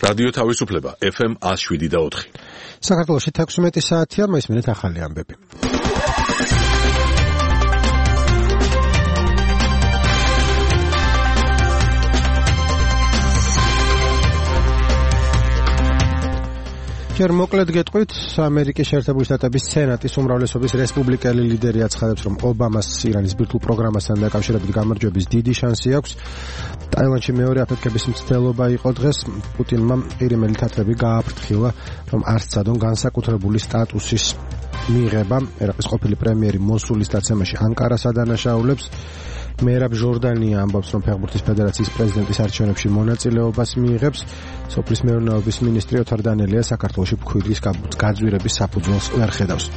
რადიო თავისუფლება FM 107.4. საქართველოში 16 საათია, მოისმენთ ახალი ამბები. ჯერ მოკლედ გეტყვით, ამერიკის შეერთებული შტატების სენატის უმრავლესობის რესპუბლიკელი ლიდერი აცხადებს, რომ ობამას ირანის ბირთვულ პროგრამასთან დაკავშირებით გამარჯვების დიდი შანსი აქვს. ტაილანდში მეორე აფეთქების მცდელობა იყო დღეს. პუტინმა ყირიმელი თათრები გააფრთხილა, რომ არ სცადონ განსაკუთრებული სტატუსის მიღება. ერაყის ყოფილი პრემიერი მოსულის დაცემაში ანკარას ადანაშაულებს. მერაბ ჟორდანია ამბობს, რომ ფეხბურთის ფედერაციის პრეზიდენტის არჩევნებში მონაწილეობას მიიღებს. სოფლის მეურნეობის მინისტრი ოთარ დანელია საქართველოში ფქვილის გაძვირების საფუძველს ვერ ხედავს.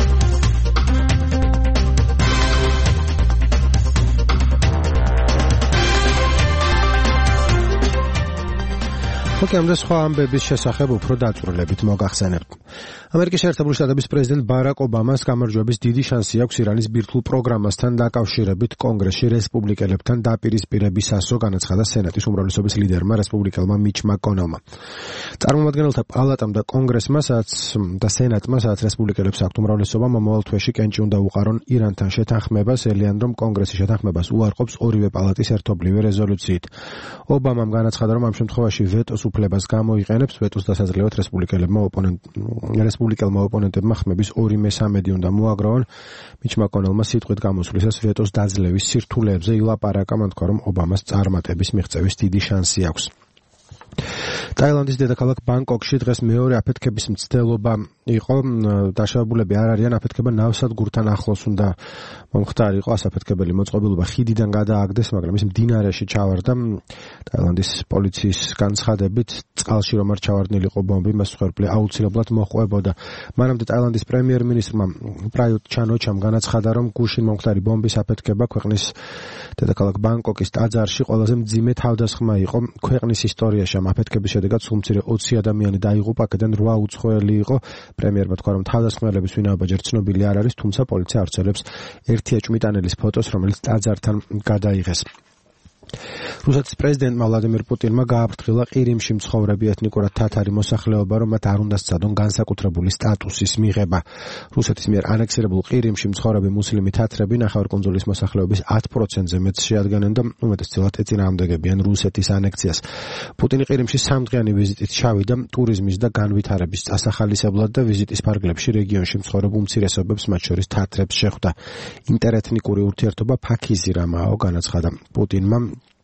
ოკეი, ამ და სხვა ამბების შესახებ უფრო დაწვრილებით მოგახსენებთ. ამერიკის შეერთებული შტატების პრეზიდენტ ბარაკ ობამას გამარჯვების დიდი შანსი აქვს ირანის ბირთვულ პროგრამასთან დაკავშირებით კონგრესში რესპუბლიკელებთან დაპირისპირებისასო, განაცხადა სენატის უმრავლესობის ლიდერმა რესპუბლიკელმა მიჩ მაკონელმა. წარმომადგენელთა პალატამ და კონგრესმა და სენატმა, სადაც რესპუბლიკელებს აქვთ უმრავლესობა, მომავალ თვეში კენჭი უნდა უყარონ ირანთან შეთანხმებას, ელიან რომ კონგრესი შეთანხმებას უარყოფს ორივე პალატის ერთობლივი რეზოლუციით. ობამამ განაცხადა, რომ ამ შემთხვევაში ვეტოს უფლებას გამოიყენებს, ვეტოს დასაძლევად რესპუბლიკელმა ოპონენტებმა ხმების 2/3 უნდა მოაგროვონ. მიჩ მაკონელმა სიტყვით გამოსვლისას ვეტოს დაძლევის სირთულეებზე ილაპარაკა, მან თქვა, რომ ობამას წარმატების მიღწევის დიდი შანსი აქვს. ტაილანდის დედაქალაქ ბანგკოკში დღეს მეორე აფეთქების მცდელობა იყო. დაშავებულები არ არიან, აფეთქება ნავსადგურთან ახლოს უნდა მომხდარიყო. ასაფეთქებელი მოწყობილობა ხიდიდან გადააგდეს, მაგრამ ის მდინარეში ჩავარდა. ტაილანდის პოლიციის განცხადებით, წყალში რომ არ ჩავარდნილიყო ბომბი, მას მსხვერპლი აუცილებლად მოჰყვებოდა. მანამდე ტაილანდის პრემიერ-მინისტრმა პრაიუტ ჩან ოჩამ განაცხადა, რომ გუშინ მომხდარი ბომბის აფეთქება ქვეყნის დედაქალაქ ბანგკოკის ტაძარში ყველაზე მძიმე თავდასხმა იყო ქვეყნის ისტორიაში. ამ აფეთქების შედეგად სულ მცირე 20 ადამიანი დაიღუპა, აქედან 8 უცხოელი იყო. პრემიერმა თქვა, რომ თავდასხმელების ვინაობა ჯერ ცნობილი არ არის, თუმცა პოლიცია ავრცელებს ერთი ეჭვმიტანელის ფოტოს, რომელიც ტაძართან გადაიღეს. რუსეთის პრეზიდენტმა ვლადიმირ პუტინმა გააფრთხილა ყირიმში მცხოვრები ეთნიკურად თათარი მოსახლეობა, რომ მათ არ უნდა სცადონ განსაკუთრებული სტატუსის მიღება. რუსეთის მიერ ანექსირებულ ყირიმში მცხოვრები მუსლიმი თათრები ნახევარკუნძულის მოსახლეობის 10%-ზე მეტს შეადგენენ და უმეტესწილად ეწინააღმდეგებიან რუსეთის ანექსიას. პუტინი ყირიმში 3 დღიანი ვიზიტით ჩავიდა ტურიზმის და განვითარების წასახალისებლად და ვიზიტის ფარგლებში რეგიონში მცხოვრებ უმცირესობებს, მათ შორის თათრებს შეხვდა. ინტერეთნიკური ურთიერთობა ფაქიზი რამაო, განაცხადა პუტინმა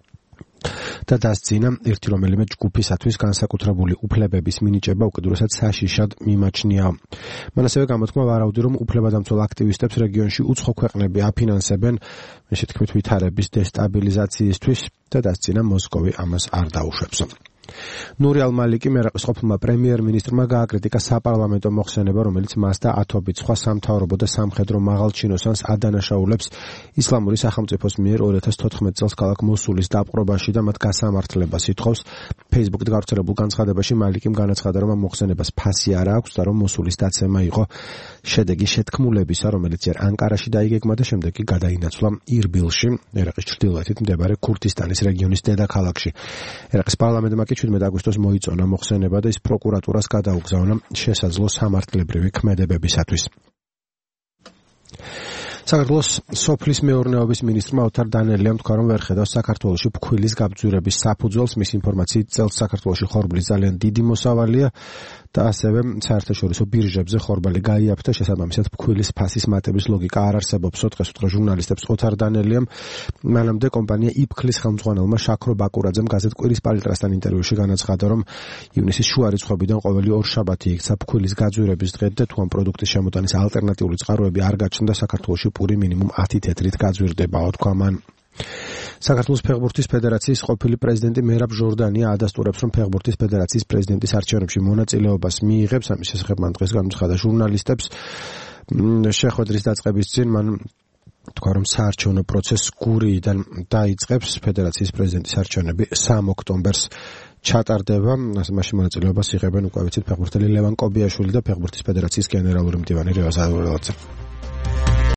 და დასძინა ერთი რომელიმე ჯგუფისათვის განსაკუთრებული უფლებების მინიჭება უკიდურესად საშიშად მიმაჩნია. მან ასევე გამოთქმა ვარაუდი, რომ უფლებადამცველ აქტივისტებს რეგიონში უცხო ქვეყნები აფინანსებენ მისი თქმით ვითარების დესტაბილიზაციისთვის და დასძინა მოსკოვი ამას არ დაუშვებს. ნური ალ-მალიკი ერაყის ყოფილმა პრემიერ-მინისტრმა გააკრიტიკა საპარლამენტო მოხსენება, რომელიც მას და ათობით სხვა სამთავრობო და სამხედრო მაღალჩინოსანს ადანაშაულებს ისლამური სახელმწიფოს მიერ 2014 წელს ქალაქ მოსულის დაპყრობაში და მათ გასამართლებას ითხოვს. Facebook-ით გავრცელებულ განცხადებაში მალიკიმ განაცხადა, რომ ამ მოხსენებას ფასი არ აქვს და რომ მოსულის დაცემა იყო შედეგი შეთქმულებისა, რომელიც ჯერ ანკარაში დაიგეგმა და შემდეგ კი გადაინაცვლა ირბილში, ერაყის ჩრდილოეთით მდებარე ქურთისტანის რეგიონის დედაქალაქში. ერაყის პარლამენტმა 17 აგვისტოს მოიწონა მოხსენება და ის პროკურატურას გადაუგზავნა შესაძლო სამართლებრივი ქმედებებისათვის. საქართველოს სოფლის მეურნეობის მინისტრმა ოთარ დანელიამ თქვა, რომ ვერ ხედავს საქართველოში ფქვილის გაბძვირების საფუძველს. მის ინფორმაციით წელს საქართველოში ხორბლის ძალიან დიდი მოსავალია და ასევე საერთაშორისო ბირჟებზე ხორბალი გაიაფთა, შესაბამისად ფქვილის ფასის მატების ლოგიკა არ არსებობს. დღეს უთხრა ჟურნალისტებს ოთარ დანელიამ. მანამდე კომპანია იფქლის ხელმძღვანელმა შაქრო ბაკურაძემ გაზეთ კვირის პალიტრასთან ინტერვიუში განაცხადა, რომ ივნისის შუა რიცხვებიდან ყოველი ორ შაბათი იქცა ფქვილის გაძვირების დღე და თუ ამ პროდუქტის შემოტანის ალტერნატიული წყაროები არ გაჩნდა, საქართველოში პური მინიმუმ 10 თეთრით გაძვირდებაო, თქვა მან. საქართველოს ფეხბურთის ფედერაციის ყოფილი პრეზიდენტი მერაბ ჟორდანია ადასტურებს, რომ ფეხბურთის ფედერაციის პრეზიდენტის არჩევნებში მონაწილეობას მიიღებს. ამის შესახებ მან დღეს განაცხადა ჟურნალისტებს. შეხვედრის დაწყების წინ მან თქვა, რომ საარჩევნო პროცესს გურიიდან დაიწყებს. ფედერაციის პრეზიდენტის არჩევნები 3 ოქტომბერს ჩატარდება. მაშინ მონაწილეობას იღებენ უკვე ვიცით ფეხბურთელი ლევან კობიაშვილი და ფეხბურთის ფედერაციის გენერალური მდივანი რევაზ ადურელაძე.